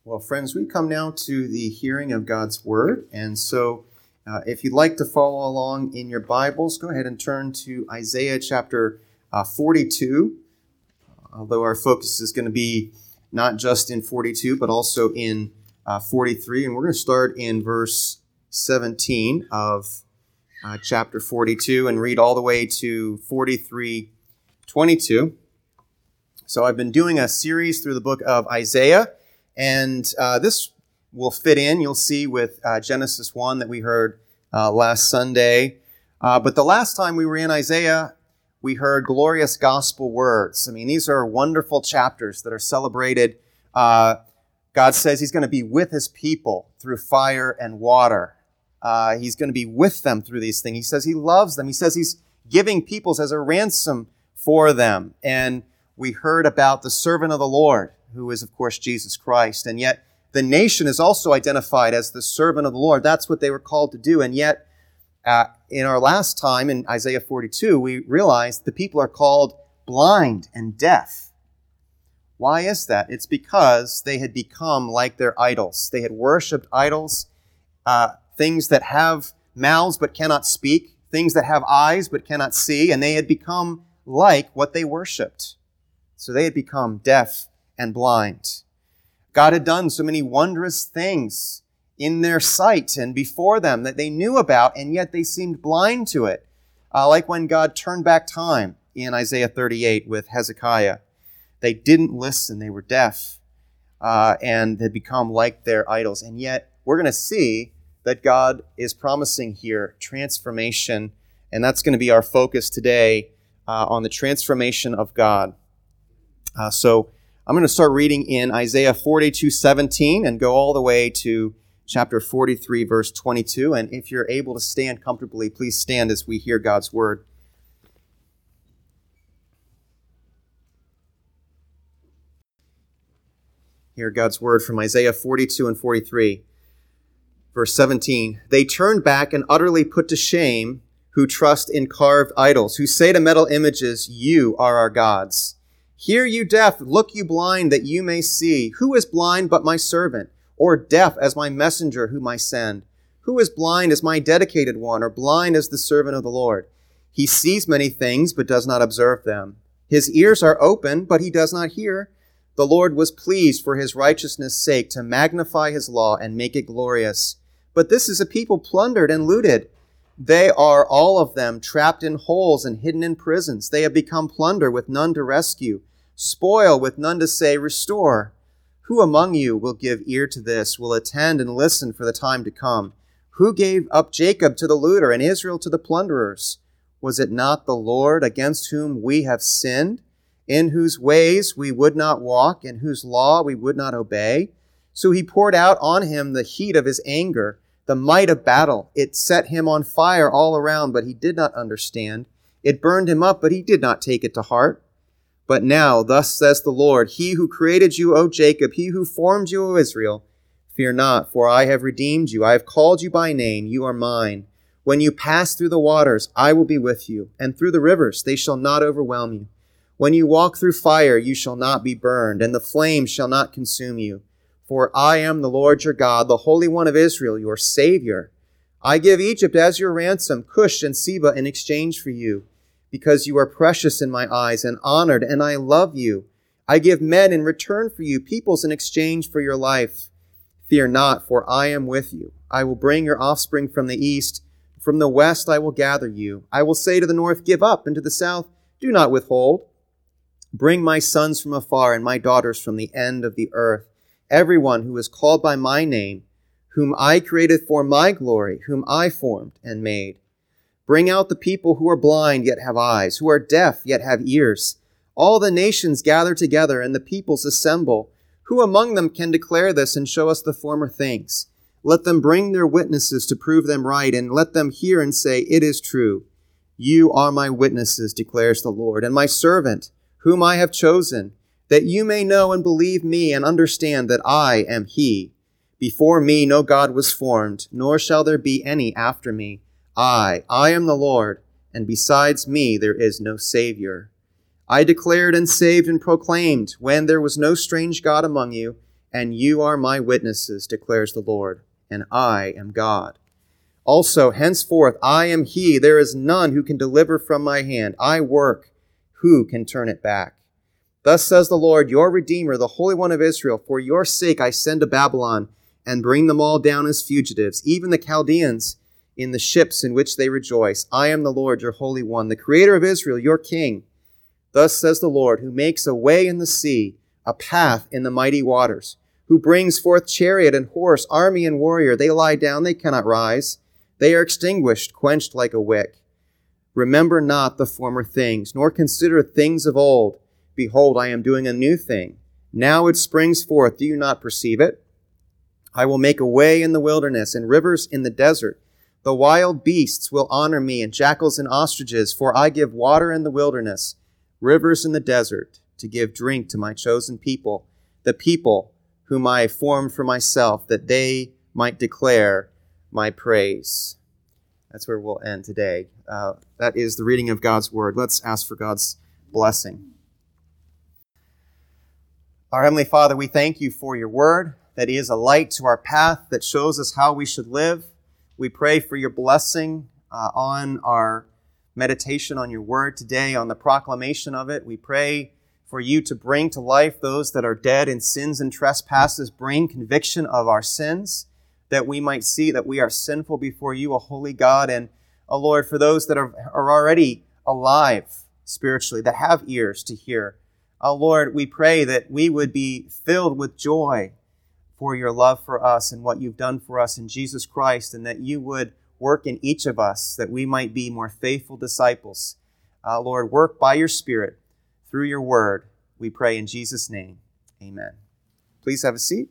Well, friends, we come now to the hearing of God's Word. And so if you'd like to follow along in your Bibles, go ahead and turn to Isaiah chapter 42, although our focus is going to be not just in 42, but also in 43. And we're going to start in verse 17 of chapter 42 and read all the way to 43:22. So I've been doing a series through the book of Isaiah, and this will fit in, you'll see, with Genesis 1 that we heard last Sunday. But the last time we were in Isaiah, we heard glorious gospel words. I mean, these are wonderful chapters that are celebrated. God says He's going to be with His people through fire and water. He's going to be with them through these things. He says He loves them. He says He's giving peoples as a ransom for them. And we heard about the servant of the Lord, who is, of course, Jesus Christ. And yet the nation is also identified as the servant of the Lord. That's what they were called to do. And yet, in our last time in Isaiah 42, we realized the people are called blind and deaf. Why is that? It's because they had become like their idols. They had worshipped idols, things that have mouths but cannot speak, things that have eyes but cannot see, and they had become like what they worshipped. So they had become deaf and blind. God had done so many wondrous things in their sight and before them that they knew about, and yet they seemed blind to it. Like when God turned back time in Isaiah 38 with Hezekiah. They didn't listen. They were deaf and had become like their idols. And yet we're going to see that God is promising here transformation, and that's going to be our focus today on the transformation of God. So I'm going to start reading in Isaiah 42:17 and go all the way to chapter 43, verse 22. And if you're able to stand comfortably, please stand as we hear God's word. Hear God's word from Isaiah 42 and 43. Verse 17, "They turned back and utterly put to shame who trust in carved idols, who say to metal images, 'You are our gods.' Hear, you deaf, look, you blind, that you may see. Who is blind but my servant, or deaf as my messenger whom I send? Who is blind as my dedicated one, or blind as the servant of the Lord? He sees many things, but does not observe them. His ears are open, but he does not hear. The Lord was pleased for his righteousness' sake to magnify his law and make it glorious. But this is a people plundered and looted. They are all of them trapped in holes and hidden in prisons. They have become plunder with none to rescue, spoil with none to say, 'Restore.' Who among you will give ear to this, will attend and listen for the time to come? Who gave up Jacob to the looter and Israel to the plunderers? Was it not the Lord against whom we have sinned, in whose ways we would not walk, and whose law we would not obey? So he poured out on him the heat of his anger, the might of battle. It set him on fire all around, but he did not understand. It burned him up, but he did not take it to heart. But now, thus says the Lord, He who created you, O Jacob, He who formed you, O Israel, fear not, for I have redeemed you. I have called you by name. You are mine. When you pass through the waters, I will be with you, and through the rivers, they shall not overwhelm you. When you walk through fire, you shall not be burned, and the flames shall not consume you. For I am the Lord your God, the Holy One of Israel, your Savior. I give Egypt as your ransom, Cush and Seba in exchange for you, because you are precious in my eyes and honored, and I love you. I give men in return for you, peoples in exchange for your life. Fear not, for I am with you. I will bring your offspring from the east. From the west I will gather you. I will say to the north, 'Give up,' and to the south, 'Do not withhold.' Bring my sons from afar and my daughters from the end of the earth. Everyone who is called by my name, whom I created for my glory, whom I formed and made. Bring out the people who are blind yet have eyes, who are deaf yet have ears. All the nations gather together and the peoples assemble. Who among them can declare this and show us the former things? Let them bring their witnesses to prove them right, and let them hear and say, 'It is true.' You are my witnesses, declares the Lord, and my servant, whom I have chosen, that you may know and believe me and understand that I am He. Before me no God was formed, nor shall there be any after me. I am the Lord, and besides me there is no Savior. I declared and saved and proclaimed when there was no strange God among you, and you are my witnesses, declares the Lord, and I am God. Also, henceforth, I am he. There is none who can deliver from my hand. I work. Who can turn it back? Thus says the Lord, your Redeemer, the Holy One of Israel. For your sake I send to Babylon and bring them all down as fugitives, even the Chaldeans in the ships in which they rejoice. I am the Lord, your Holy One, the Creator of Israel, your King. Thus says the Lord, who makes a way in the sea, a path in the mighty waters, who brings forth chariot and horse, army and warrior. They lie down, they cannot rise. They are extinguished, quenched like a wick. Remember not the former things, nor consider things of old. Behold, I am doing a new thing. Now it springs forth. Do you not perceive it? I will make a way in the wilderness and rivers in the desert. The wild beasts will honor me, and jackals and ostriches, for I give water in the wilderness, rivers in the desert, to give drink to my chosen people, the people whom I formed for myself, that they might declare my praise. That's where we'll end today. That is the reading of God's word. Let's ask for God's blessing. Our Heavenly Father, we thank you for your word that is a light to our path, that shows us how we should live. We pray for your blessing on our meditation on your word today, on the proclamation of it. We pray for you to bring to life those that are dead in sins and trespasses, bring conviction of our sins, that we might see that we are sinful before you, a holy God. And, Lord, for those that are already alive spiritually, that have ears to hear, Lord, we pray that we would be filled with joy for your love for us and what you've done for us in Jesus Christ, and that you would work in each of us, that we might be more faithful disciples. Lord, work by your Spirit through your word, we pray in Jesus' name. Amen. Please have a seat.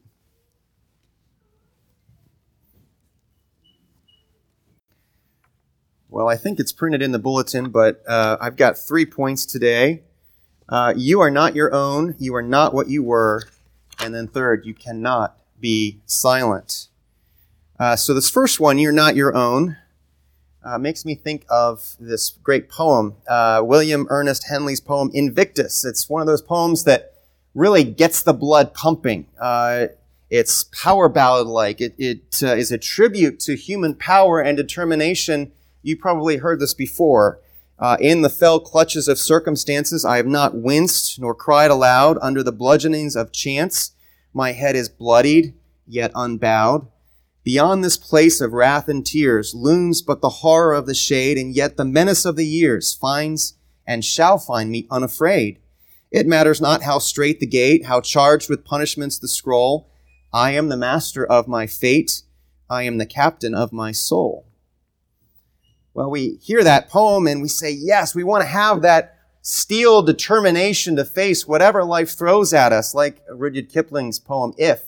Well, I think it's printed in the bulletin, but I've got 3 points today. You are not your own. You are not what you were. And then third, you cannot be silent. So this first one, you're not your own, makes me think of this great poem, William Ernest Henley's poem, Invictus. It's one of those poems that really gets the blood pumping. It's power ballad-like. It is a tribute to human power and determination. You probably heard this before. In the fell clutches of circumstances, I have not winced nor cried aloud under the bludgeonings of chance. My head is bloodied, yet unbowed. Beyond this place of wrath and tears looms but the horror of the shade, and yet the menace of the years finds and shall find me unafraid. It matters not how strait the gate, how charged with punishments the scroll. I am the master of my fate. I am the captain of my soul. Well, we hear that poem and we say, yes, we want to have that steel determination to face whatever life throws at us, like Rudyard Kipling's poem, If.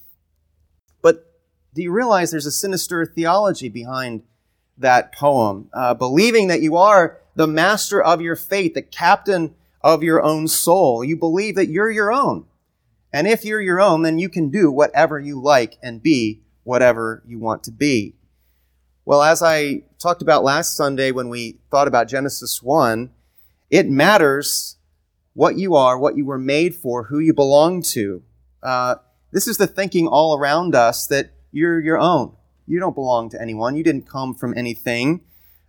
But do you realize there's a sinister theology behind that poem? Believing that you are the master of your fate, the captain of your own soul. You believe that you're your own. And if you're your own, then you can do whatever you like and be whatever you want to be. Well, as I talked about last Sunday when we thought about Genesis 1, it matters what you are, what you were made for, who you belong to. This is the thinking all around us, that you're your own. You don't belong to anyone. You didn't come from anything.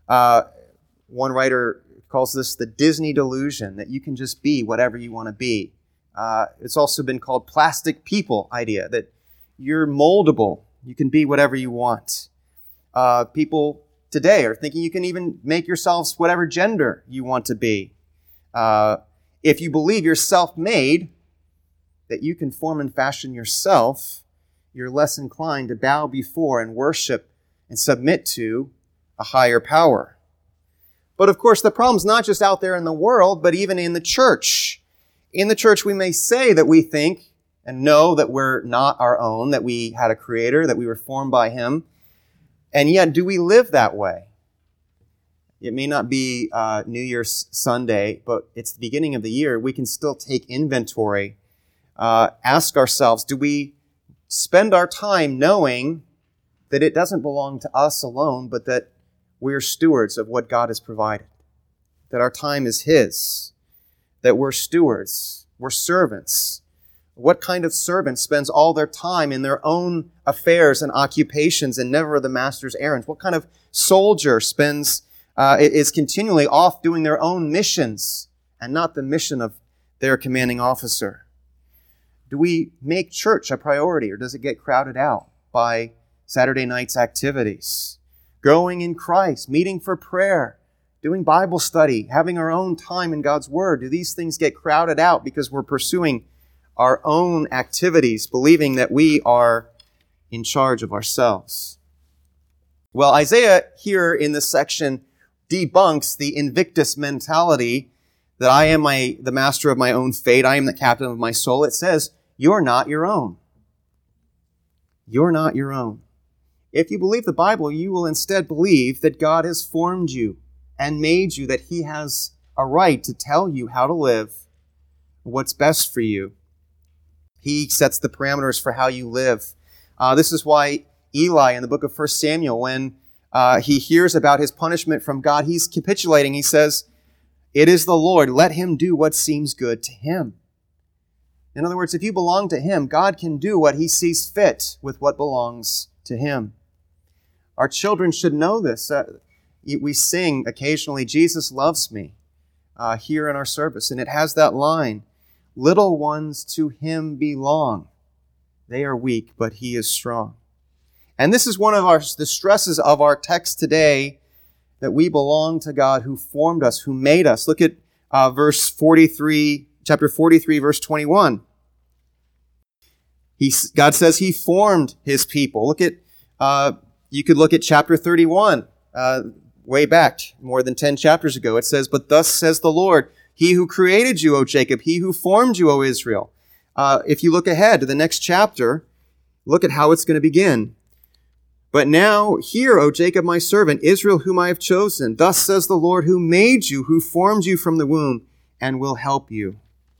One writer calls this the Disney delusion, that you can just be whatever you want to be. It's also been called plastic people idea, that you're moldable. You can be whatever you want. People today are thinking you can even make yourselves whatever gender you want to be. If you believe you're self-made, that you can form and fashion yourself, you're less inclined to bow before and worship and submit to a higher power. But of course, the problem's not just out there in the world, but even in the church. In the church, we may say that we think and know that we're not our own, that we had a creator, that we were formed by him. And yet, do we live that way? It may not be New Year's Sunday, but it's the beginning of the year. We can still take inventory, ask ourselves, do we spend our time knowing that it doesn't belong to us alone, but that we're stewards of what God has provided, that our time is his, that we're stewards, we're servants What kind of servant spends all their time in their own affairs and occupations and never the master's errands? What kind of soldier is continually off doing their own missions and not the mission of their commanding officer? Do we make church a priority, or does it get crowded out by Saturday night's activities? Growing in Christ, meeting for prayer, doing Bible study, having our own time in God's Word. Do these things get crowded out because we're pursuing our own activities, believing that we are in charge of ourselves? Well, Isaiah here in this section debunks the Invictus mentality that I am the master of my own fate, I am the captain of my soul. It says, you're not your own. You're not your own. If you believe the Bible, you will instead believe that God has formed you and made you, that He has a right to tell you how to live, what's best for you. He sets the parameters for how you live. This is why Eli in the book of 1 Samuel, when he hears about his punishment from God, he's capitulating. He says, it is the Lord. Let Him do what seems good to Him. In other words, if you belong to Him, God can do what He sees fit with what belongs to Him. Our children should know this. We sing occasionally, Jesus loves me, here in our service. And it has that line, little ones to Him belong. They are weak, but He is strong. And this is one of the stresses of our text today, that we belong to God who formed us, who made us. Look at verse 43, chapter 43, verse 21. God says He formed His people. You could look at chapter 31, way back, more than 10 chapters ago. It says, but thus says the Lord, He who created you, O Jacob, He who formed you, O Israel. If you look ahead to the next chapter, look at how it's going to begin. But now hear, O Jacob, my servant, Israel, whom I have chosen. Thus says the Lord, who made you, who formed you from the womb, and will help you.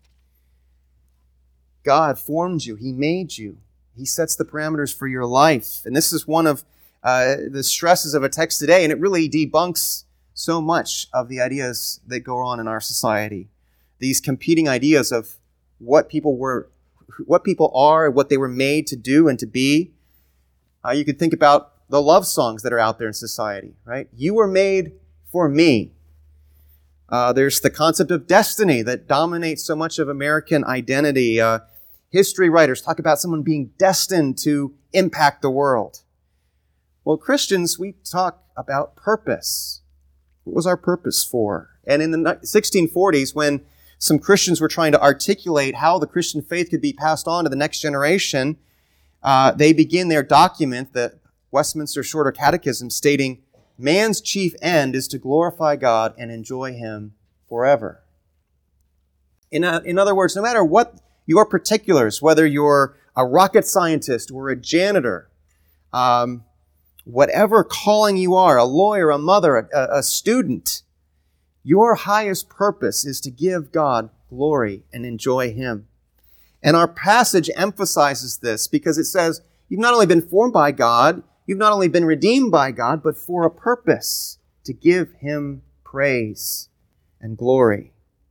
God formed you. He made you. He sets the parameters for your life. And this is one of the stresses of a text today, and it really debunks so much of the ideas that go on in our society. These competing ideas of what people are, what they were made to do and to be. You could think about the love songs that are out there in society, right? You were made for me. There's the concept of destiny that dominates so much of American identity. History writers talk about someone being destined to impact the world. Well, Christians, we talk about purpose. What was our purpose for? And in the 1640s, when some Christians were trying to articulate how the Christian faith could be passed on to the next generation, they begin their document, the Westminster Shorter Catechism, stating, man's chief end is to glorify God and enjoy Him forever. In other words, no matter what your particulars, whether you're a rocket scientist or a janitor, whatever calling you are, a lawyer, a mother, a student, your highest purpose is to give God glory and enjoy Him. And our passage emphasizes this because it says, you've not only been formed by God, you've not only been redeemed by God, but for a purpose, to give Him praise and glory.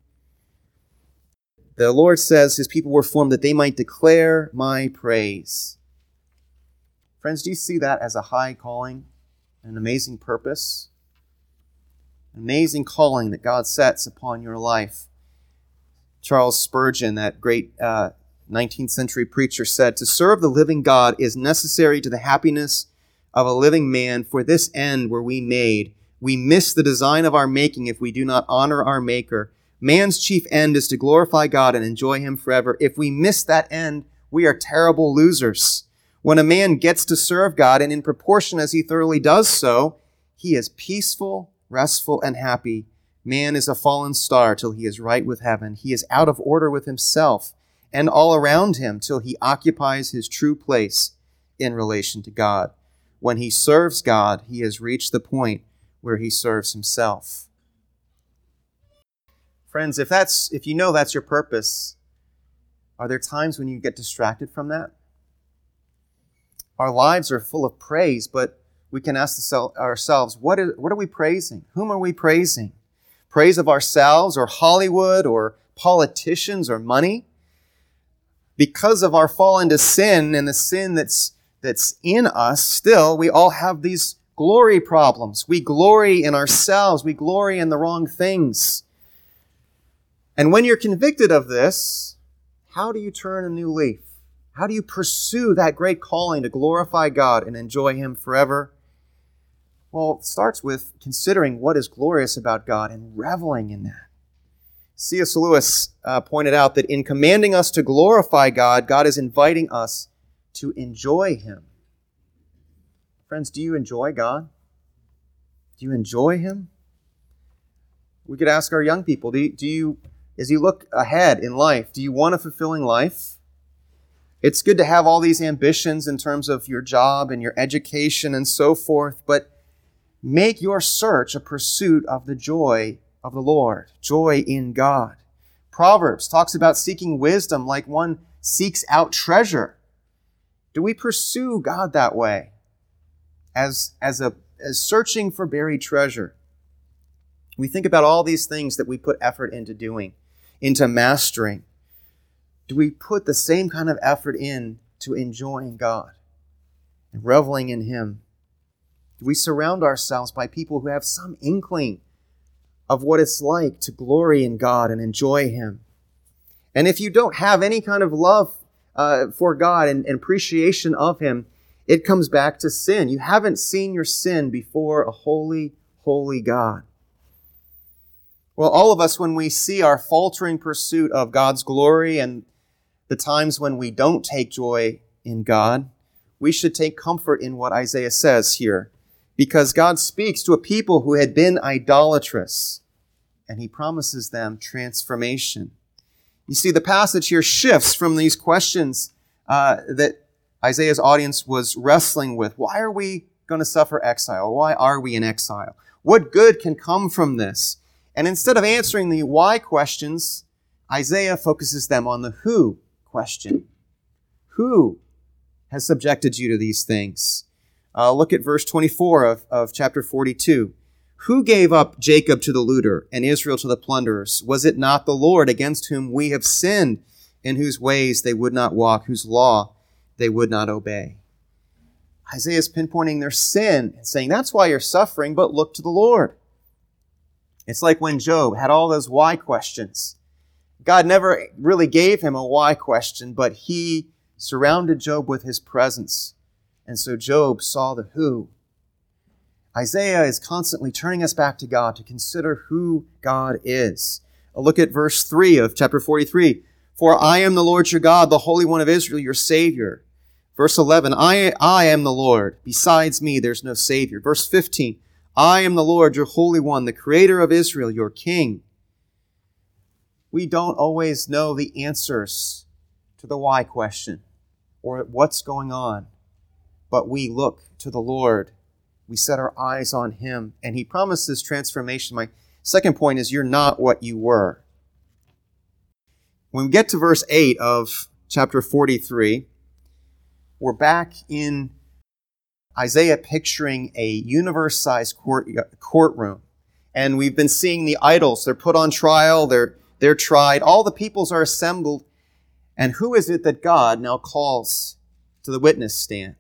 The Lord says His people were formed that they might declare my praise. Friends, do you see that as a high calling, an amazing purpose? An amazing calling that God sets upon your life. Charles Spurgeon, that great 19th century preacher, said, to serve the living God is necessary to the happiness of a living man. For this end were we made. We miss the design of our making if we do not honor our Maker. Man's chief end is to glorify God and enjoy Him forever. If we miss that end, we are terrible losers. When a man gets to serve God, and in proportion as he thoroughly does so, he is peaceful, restful, and happy. Man is a fallen star till he is right with heaven. He is out of order with himself and all around him till he occupies his true place in relation to God. When he serves God, he has reached the point where he serves himself. Friends, if you know that's your purpose, are there times when you get distracted from that? Our lives are full of praise, but we can ask ourselves, what are we praising? Whom are we praising? Praise of ourselves or Hollywood or politicians or money? because of our fall into sin and the sin that's in us, still, we all have these glory problems. We glory in ourselves. We glory in the wrong things. And when you're convicted of this, how do you turn a new leaf? How do you pursue that great calling to glorify God and enjoy Him forever? Well, it starts with considering what is glorious about God and reveling in that. C.S. Lewis pointed out that in commanding us to glorify God, God is inviting us to enjoy Him. Friends, do you enjoy God? Do you enjoy Him? We could ask our young people, as you look ahead in life, do you want a fulfilling life? It's good to have all these ambitions in terms of your job and your education and so forth, but make your search a pursuit of the joy of the Lord, joy in God. Proverbs talks about seeking wisdom like one seeks out treasure. Do we pursue God that way as searching for buried treasure? We think about all these things that we put effort into doing, into mastering. Do we put the same kind of effort in to enjoying God and reveling in Him? Do we surround ourselves by people who have some inkling of what it's like to glory in God and enjoy Him? And if you don't have any kind of love for God and appreciation of Him, it comes back to sin. You haven't seen your sin before a holy, holy God. Well, all of us, when we see our faltering pursuit of God's glory and the times when we don't take joy in God, we should take comfort in what Isaiah says here, because God speaks to a people who had been idolatrous, and He promises them transformation. You see, the passage here shifts from these questions that Isaiah's audience was wrestling with. Why are we going to suffer exile? Why are we in exile? What good can come from this? And instead of answering the why questions, Isaiah focuses them on the who question. Who has subjected you to these things? Look at verse 24 of chapter 42. Who gave up Jacob to the looter and Israel to the plunderers? Was it not the Lord against whom we have sinned, in whose ways they would not walk, whose law they would not obey? Isaiah is pinpointing their sin and saying, that's why you're suffering, but look to the Lord. It's like when Job had all those why questions. God never really gave him a why question, but He surrounded Job with His presence. And so Job saw the who. Isaiah is constantly turning us back to God to consider who God is. Look at verse 3 of chapter 43. For I am the Lord your God, the Holy One of Israel, your Savior. Verse 11, I am the Lord. Besides me, there's no Savior. Verse 15, I am the Lord, your Holy One, the Creator of Israel, your King. We don't always know the answers to the why question or what's going on, but we look to the Lord. We set our eyes on Him, and He promises transformation. My second point is you're not what you were. When we get to verse 8 of chapter 43, we're back in Isaiah picturing a universe-sized courtroom. And we've been seeing the idols. They're put on trial. They're tried. All the peoples are assembled. And who is it that God now calls to the witness stand?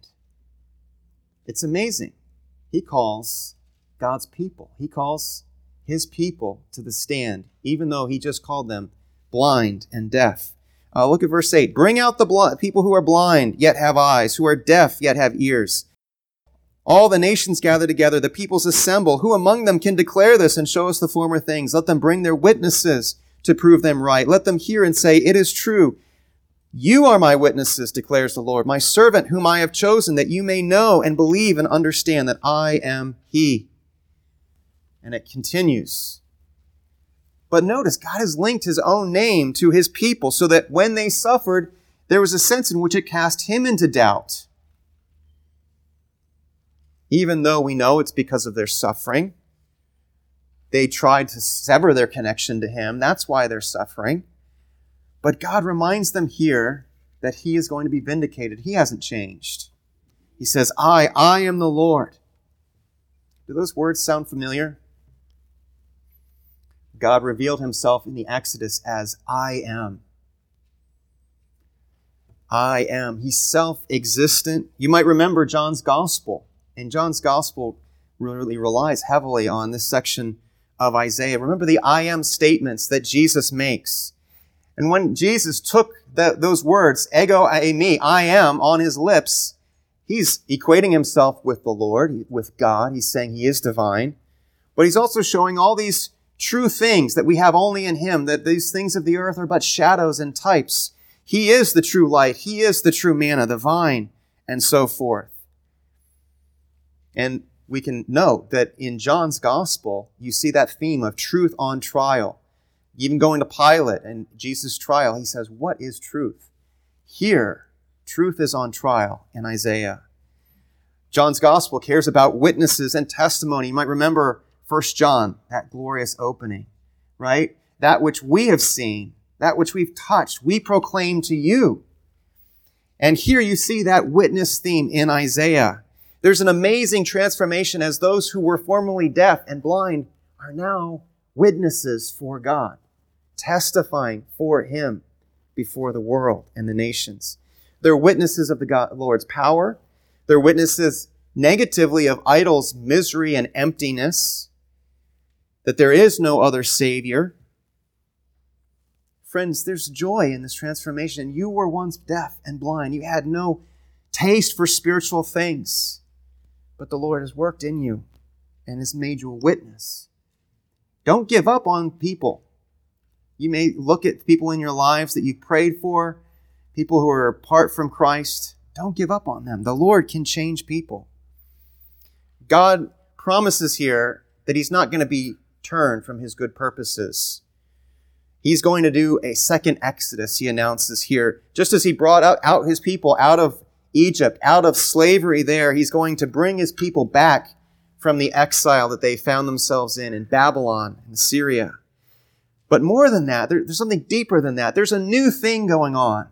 It's amazing. He calls God's people. He calls His people to the stand, even though He just called them blind and deaf. Look at verse 8. Bring out the people who are blind, yet have eyes, who are deaf, yet have ears. All the nations gather together, the peoples assemble. Who among them can declare this and show us the former things? Let them bring their witnesses to prove them right. Let them hear and say, it is true. You are my witnesses, declares the Lord, my servant whom I have chosen, that you may know and believe and understand that I am He. And it continues. But notice, God has linked His own name to His people so that when they suffered, there was a sense in which it cast Him into doubt. Even though we know it's because of their suffering. They tried to sever their connection to Him. That's why they're suffering. But God reminds them here that He is going to be vindicated. He hasn't changed. He says, I am the Lord. Do those words sound familiar? God revealed Himself in the Exodus as I am. I am. He's self-existent. You might remember John's Gospel. And John's Gospel really relies heavily on this section of Isaiah. Remember the I am statements that Jesus makes. And when Jesus took those words, ego eimi, I am, on his lips, he's equating himself with the Lord, with God. He's saying he is divine. But he's also showing all these true things that we have only in him, that these things of the earth are but shadows and types. He is the true light. He is the true manna, the vine, and so forth. And we can note that in John's Gospel, you see that theme of truth on trial. Even going to Pilate and Jesus' trial, he says, what is truth? Here, truth is on trial in Isaiah. John's Gospel cares about witnesses and testimony. You might remember 1 John, that glorious opening, right? That which we have seen, that which we've touched, we proclaim to you. And here you see that witness theme in Isaiah. There's an amazing transformation as those who were formerly deaf and blind are now witnesses for God, testifying for him before the world and the nations. They're witnesses of the Lord's power. They're witnesses negatively of idols' misery and emptiness, that there is no other Savior. Friends, there's joy in this transformation. You were once deaf and blind. You had no taste for spiritual things, but the Lord has worked in you and has made you a witness. Don't give up on people. You may look at people in your lives that you prayed for, people who are apart from Christ. Don't give up on them. The Lord can change people. God promises here that he's not going to be turned from his good purposes. He's going to do a second Exodus, he announces here. Just as he brought out his people out of Egypt, out of slavery there, he's going to bring his people back from the exile that they found themselves in Babylon and Syria. But more than that, there's something deeper than that. There's a new thing going on.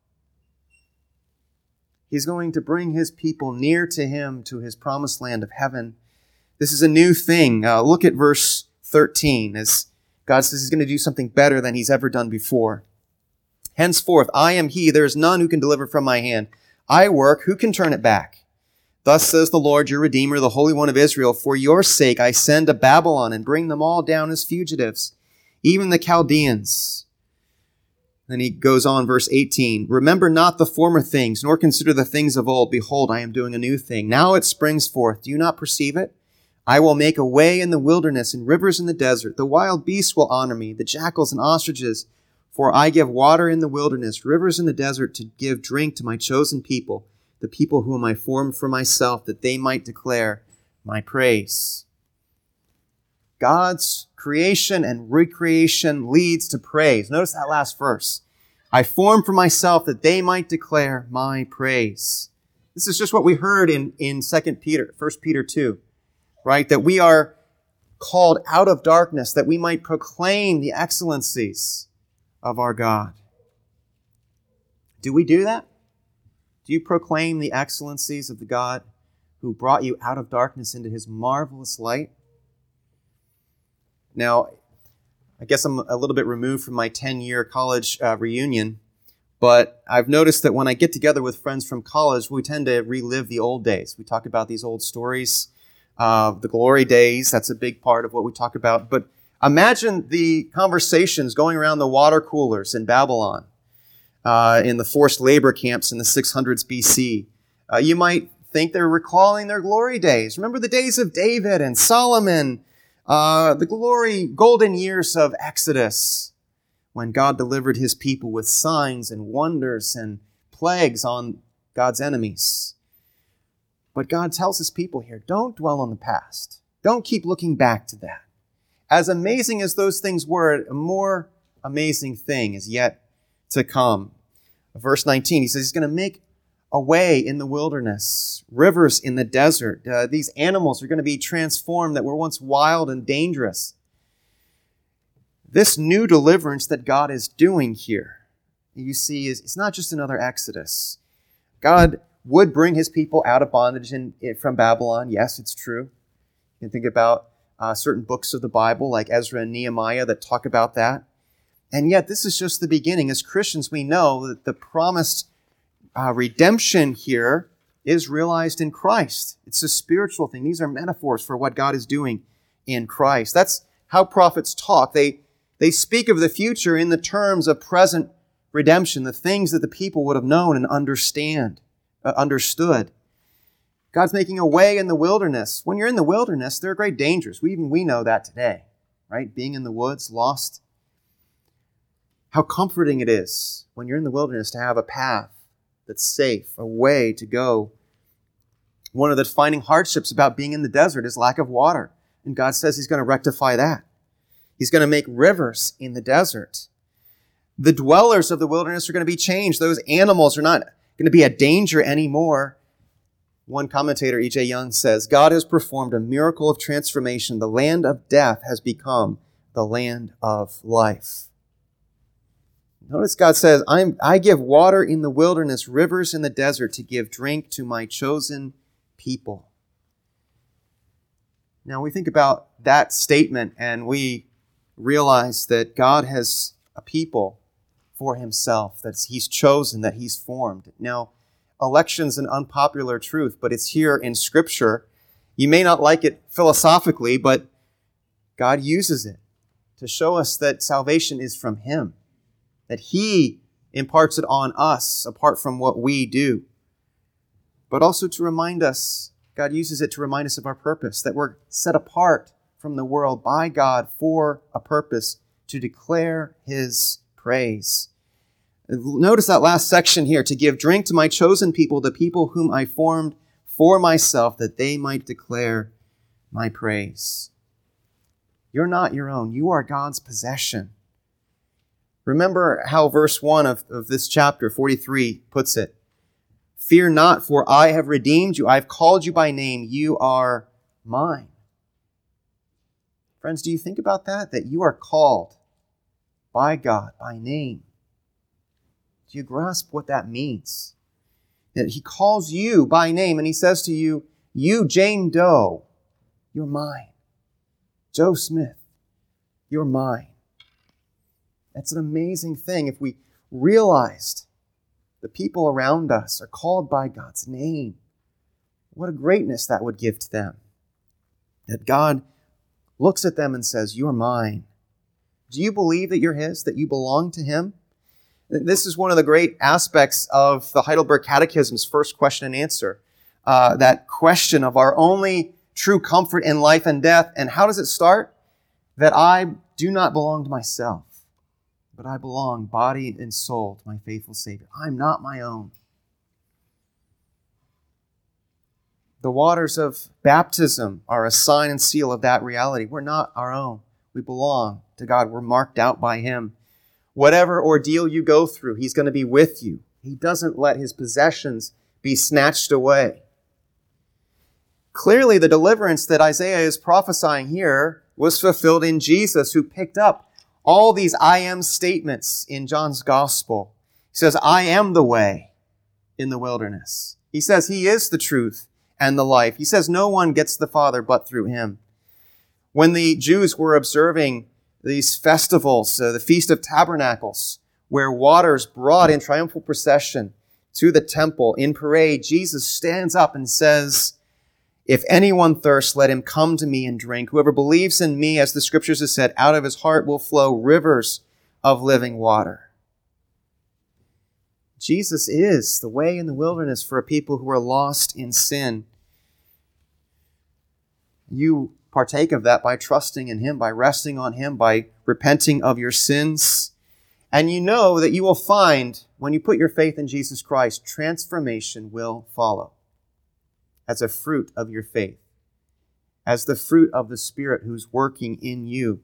He's going to bring his people near to him, to his promised land of heaven. This is a new thing. Look at verse 13 as God says he's going to do something better than he's ever done before. Henceforth, I am he. There is none who can deliver from my hand. I work. Who can turn it back? Thus says the Lord, your Redeemer, the Holy One of Israel. For your sake I send to Babylon and bring them all down as fugitives, even the Chaldeans. Then he goes on, verse 18. Remember not the former things, nor consider the things of old. Behold, I am doing a new thing. Now it springs forth. Do you not perceive it? I will make a way in the wilderness and rivers in the desert. The wild beasts will honor me, the jackals and ostriches. For I give water in the wilderness, rivers in the desert, to give drink to my chosen people, the people whom I formed for myself, that they might declare my praise. God's creation and recreation leads to praise. Notice that last verse. I formed for myself that they might declare my praise. This is just what we heard in 2 Peter, 1 Peter 2, right? That we are called out of darkness, that we might proclaim the excellencies of our God. Do we do that? Do you proclaim the excellencies of the God who brought you out of darkness into his marvelous light? Now, I guess I'm a little bit removed from my 10-year college reunion, but I've noticed that when I get together with friends from college, we tend to relive the old days. We talk about these old stories, the glory days. That's a big part of what we talk about. But imagine the conversations going around the water coolers in Babylon, in the forced labor camps in the 600s BC. You might think they're recalling their glory days. Remember the days of David and Solomon, the golden years of Exodus, when God delivered his people with signs and wonders and plagues on God's enemies. But God tells his people here, don't dwell on the past. Don't keep looking back to that. As amazing as those things were, a more amazing thing is yet to come. Verse 19, he says he's going to make a way in the wilderness, rivers in the desert. These animals are going to be transformed that were once wild and dangerous. This new deliverance that God is doing here, you see, it's not just another Exodus. God would bring his people out of bondage from Babylon. Yes, it's true. You can think about certain books of the Bible like Ezra and Nehemiah that talk about that. And yet this is just the beginning. As Christians, we know that the promised redemption here is realized in Christ. It's a spiritual thing. These are metaphors for what God is doing in Christ. That's how prophets talk. They speak of the future in the terms of present redemption, the things that the people would have known and understood. God's making a way in the wilderness. When you're in the wilderness, there are great dangers. We know that today, right? Being in the woods, lost. How comforting it is when you're in the wilderness to have a path that's safe, a way to go. One of the defining hardships about being in the desert is lack of water. And God says He's going to rectify that. He's going to make rivers in the desert. The dwellers of the wilderness are going to be changed. Those animals are not going to be a danger anymore. One commentator, E.J. Young, says, God has performed a miracle of transformation. The land of death has become the land of life. Notice God says, I give water in the wilderness, rivers in the desert to give drink to my chosen people. Now we think about that statement and we realize that God has a people for Himself, that He's chosen, that He's formed. Now, election's an unpopular truth, but it's here in Scripture. You may not like it philosophically, but God uses it to show us that salvation is from Him, that He imparts it on us apart from what we do. But also to remind us, God uses it to remind us of our purpose, that we're set apart from the world by God for a purpose to declare His praise. Notice that last section here, to give drink to my chosen people, the people whom I formed for myself, that they might declare my praise. You're not your own. You are God's possession. Remember how verse 1 of this chapter, 43, puts it. Fear not, for I have redeemed you. I have called you by name. You are mine. Friends, do you think about that? That you are called by God, by name. Do you grasp what that means? That He calls you by name and He says to you, you, Jane Doe, you're mine. Joe Smith, you're mine. That's an amazing thing. If we realized the people around us are called by God's name, what a greatness that would give to them. That God looks at them and says, you're mine. Do you believe that you're His, that you belong to Him? This is one of the great aspects of the Heidelberg Catechism's first question and answer. That question of our only true comfort in life and death. And how does it start? That I do not belong to myself, but I belong body and soul to my faithful Savior. I'm not my own. The waters of baptism are a sign and seal of that reality. We're not our own. We belong to God. We're marked out by Him. Whatever ordeal you go through, He's going to be with you. He doesn't let His possessions be snatched away. Clearly, the deliverance that Isaiah is prophesying here was fulfilled in Jesus, who picked up all these I am statements in John's gospel. He says, I am the way in the wilderness. He says He is the truth and the life. He says no one gets to the Father but through Him. When the Jews were observing these festivals, the Feast of Tabernacles, where water's brought in triumphal procession to the temple in parade, Jesus stands up and says, if anyone thirsts, let him come to me and drink. Whoever believes in me, as the Scriptures have said, out of his heart will flow rivers of living water. Jesus is the way in the wilderness for a people who are lost in sin. You partake of that by trusting in Him, by resting on Him, by repenting of your sins. And you know that you will find, when you put your faith in Jesus Christ, transformation will follow as a fruit of your faith, as the fruit of the Spirit who's working in you.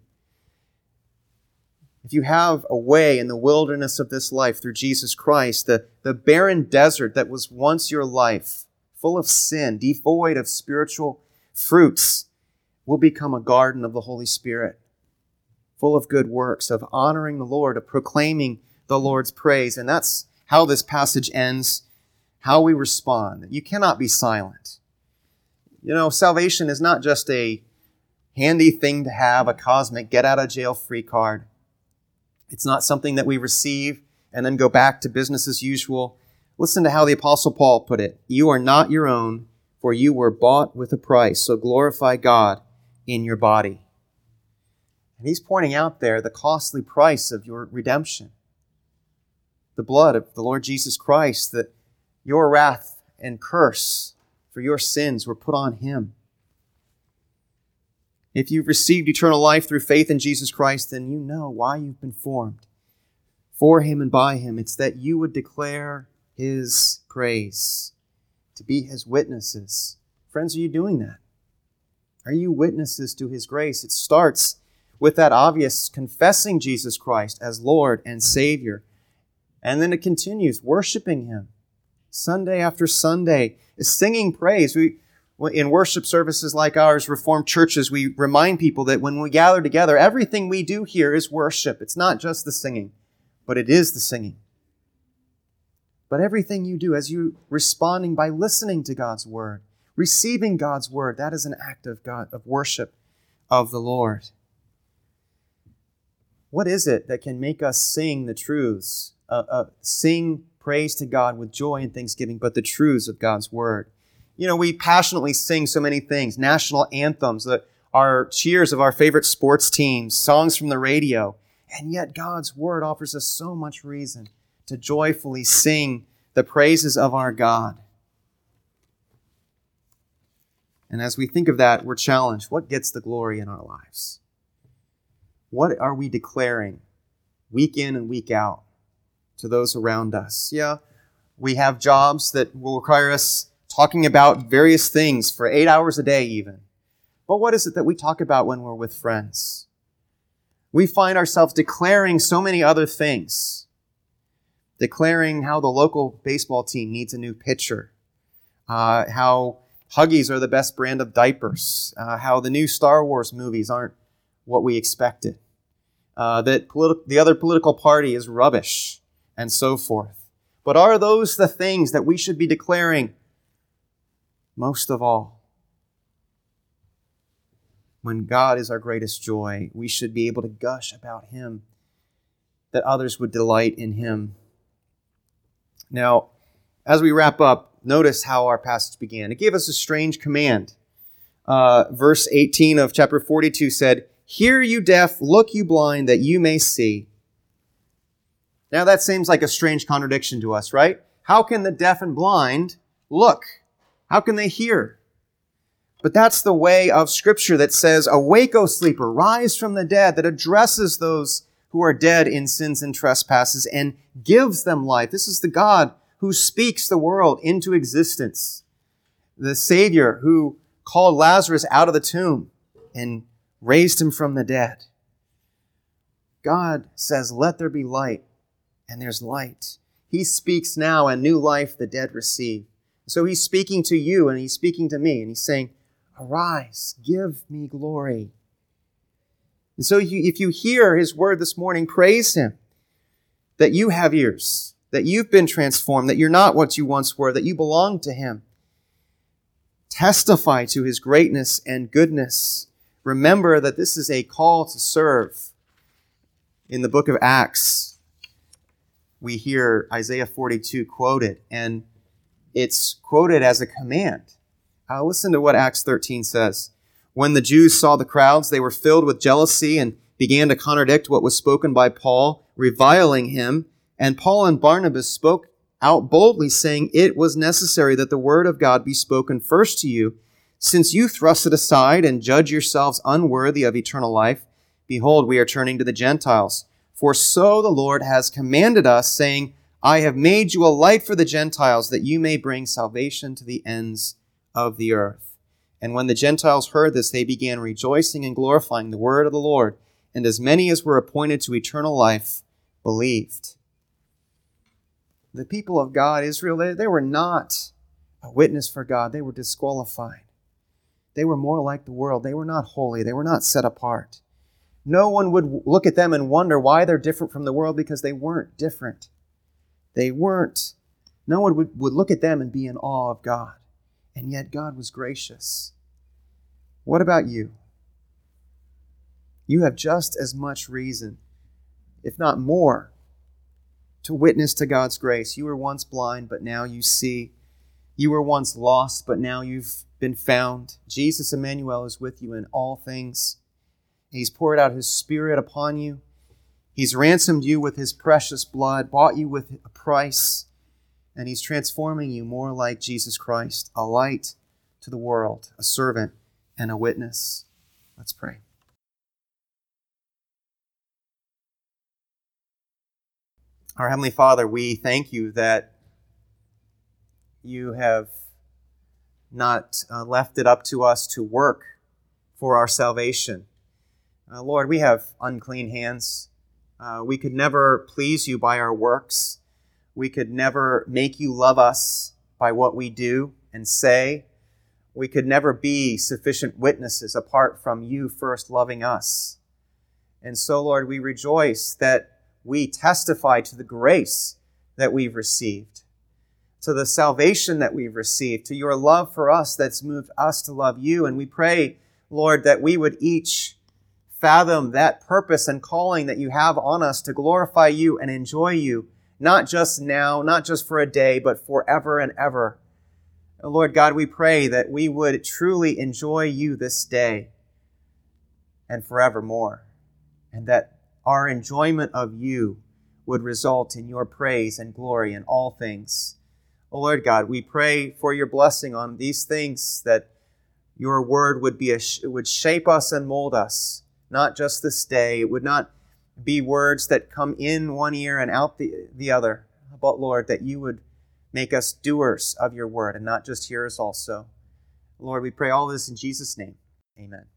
If you have a way in the wilderness of this life through Jesus Christ, the barren desert that was once your life, full of sin, devoid of spiritual fruits, will become a garden of the Holy Spirit, full of good works, of honoring the Lord, of proclaiming the Lord's praise. And that's how this passage ends, how we respond. You cannot be silent. You know, salvation is not just a handy thing to have, a cosmic get-out-of-jail-free card. It's not something that we receive and then go back to business as usual. Listen to how the Apostle Paul put it. You are not your own, for you were bought with a price. So glorify God in your body. And he's pointing out there the costly price of your redemption. The blood of the Lord Jesus Christ, that your wrath and curse for your sins were put on him. If you've received eternal life through faith in Jesus Christ, then you know why you've been formed. For him and by him, it's that you would declare his praise, to be his witnesses. Friends, are you doing that? Are you witnesses to his grace? It starts with that obvious confessing Jesus Christ as Lord and Savior. And then it continues, worshiping him Sunday after Sunday, singing praise. In worship services like ours, Reformed churches, we remind people that when we gather together, everything we do here is worship. It's not just the singing, but it is the singing. But everything you do as you responding by listening to God's word, receiving God's word, that is an act of worship of the Lord. What is it that can make us sing the truths, sing praise to God with joy and thanksgiving, but the truths of God's word? You know, we passionately sing so many things, national anthems, our cheers of our favorite sports teams, songs from the radio, and yet God's word offers us so much reason to joyfully sing the praises of our God. And as we think of that, we're challenged. What gets the glory in our lives? What are we declaring week in and week out to those around us? Yeah, we have jobs that will require us talking about various things for 8 hours a day even. But what is it that we talk about when we're with friends? We find ourselves declaring so many other things. Declaring how the local baseball team needs a new pitcher. How Huggies are the best brand of diapers. How the new Star Wars movies aren't what we expected. That the other political party is rubbish, and so forth. But are those the things that we should be declaring most of all? When God is our greatest joy, we should be able to gush about him, that others would delight in him. Now, as we wrap up, notice how our passage began. It gave us a strange command. Verse 18 of chapter 42 said, "Hear you deaf, look you blind, that you may see." Now that seems like a strange contradiction to us, right? How can the deaf and blind look? How can they hear? But that's the way of Scripture that says, "Awake, O sleeper, rise from the dead," that addresses those who are dead in sins and trespasses and gives them life. This is the God who speaks the world into existence. The Savior who called Lazarus out of the tomb and raised him from the dead. God says, "Let there be light," and there's light. He speaks now, and new life the dead receive. So he's speaking to you, and he's speaking to me, and he's saying, "Arise, give me glory." And so if you hear his word this morning, praise him that you have ears, that you've been transformed, that you're not what you once were, that you belong to him. Testify to his greatness and goodness. Remember that this is a call to serve. In the book of Acts, we hear Isaiah 42 quoted, and it's quoted as a command. Listen to what Acts 13 says. "When the Jews saw the crowds, they were filled with jealousy and began to contradict what was spoken by Paul, reviling him. And Paul and Barnabas spoke out boldly, saying, 'It was necessary that the word of God be spoken first to you. Since you thrust it aside and judge yourselves unworthy of eternal life, behold, we are turning to the Gentiles. For so the Lord has commanded us, saying, I have made you a light for the Gentiles, that you may bring salvation to the ends of the earth.' And when the Gentiles heard this, they began rejoicing and glorifying the word of the Lord. And as many as were appointed to eternal life believed." The people of God, Israel, they were not a witness for God. They were disqualified. They were more like the world. They were not holy. They were not set apart. No one would look at them and wonder why they're different from the world, because they weren't different. They weren't. No one would look at them and be in awe of God. And yet God was gracious. What about you? You have just as much reason, if not more, to witness to God's grace. You were once blind, but now you see. You were once lost, but now you've been found. Jesus Emmanuel is with you in all things. He's poured out His Spirit upon you. He's ransomed you with His precious blood, bought you with a price, and He's transforming you more like Jesus Christ, a light to the world, a servant and a witness. Let's pray. Our Heavenly Father, we thank you that you have not left it up to us to work for our salvation. Lord, we have unclean hands. We could never please you by our works. We could never make you love us by what we do and say. We could never be sufficient witnesses apart from you first loving us. And so, Lord, we rejoice that we testify to the grace that we've received, to the salvation that we've received, to your love for us that's moved us to love you. And we pray, Lord, that we would each fathom that purpose and calling that you have on us to glorify you and enjoy you, not just now, not just for a day, but forever and ever. And Lord God, we pray that we would truly enjoy you this day and forevermore, and that our enjoyment of you would result in your praise and glory in all things. Oh Lord God, we pray for your blessing on these things, that your word would shape us and mold us, not just this day. It would not be words that come in one ear and out the other, but Lord, that you would make us doers of your word and not just hearers also. Lord, we pray all this in Jesus' name. Amen.